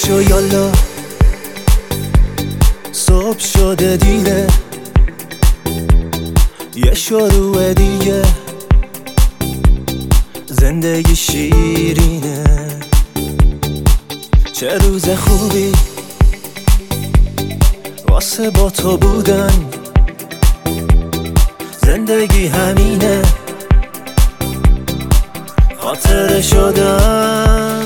پاشو یالا صبح شده دیره، یه شروع دیگه، زندگی شیرینه. چه روز خوبی واسه با تو بودن، زندگی همینه، خاطره شدن.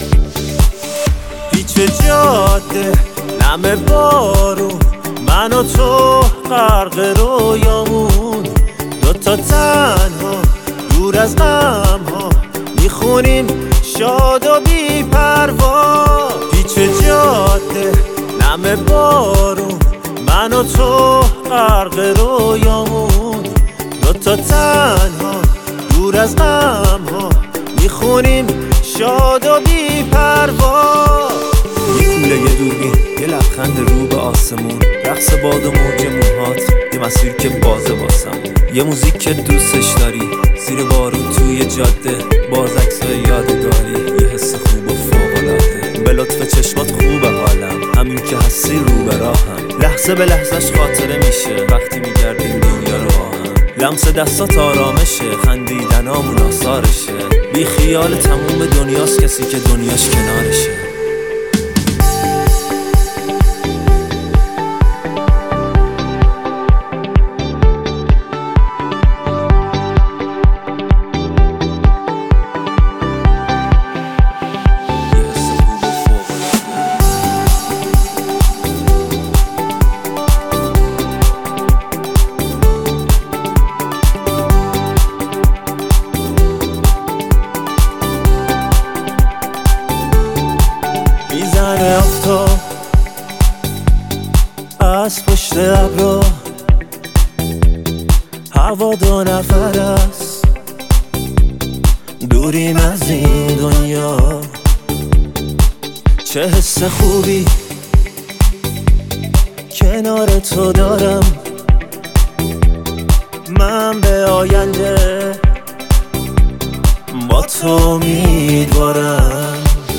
پیچ جاده نم بارون، من و تو غرق رویامون، دوتا تنها دور از غم ها، میخونیم شاد و بی پروا. پیچ جاده نم بارون، من و تو غرق رویامون، دوتا تنها دور از غم ها، میخونیم شاد و بی پروا. یه کوله، یه دوربین، یه لبخند رو به آسمون، رقص باد و موج موهات، یه مسیر که بازه واسمون، یه موزیک که دوستش داری، زیر بارون توی جاده، باز عکسای یادگاری، یه حس خوب و فوق‌العاده. به لطف چشمات خوبه حالم، همین که هستی رو به راهم، لحظه به لحظهش خاطره میشه وقتی میگردیم دنیا رو با هم. لمس دستات آرامشه، خندیدنامون آثارشه، بی خیال تموم دنیاست کسی که دنیاش کنارشه. میزنه آفتاب از پشت ابرا، هوا دو نفر است، دوریم از این دنیا. چه حس خوبی کنار تو دارم، من به آینده با تو امیدوارم.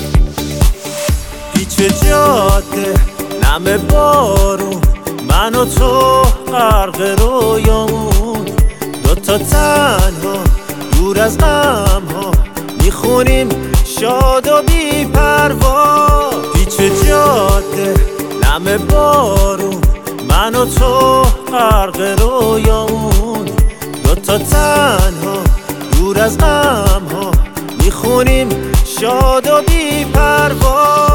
پیچ جاده نم بارون، من و تو غرق رویامون، دوتا تنها دور از غم ها، میخونیم شاد و بی پروا. پیچ جاده نم بارون، من و تو غرق رویامون، دوتا تنها دور از غم ها، میخونیم شاد و بی پروا.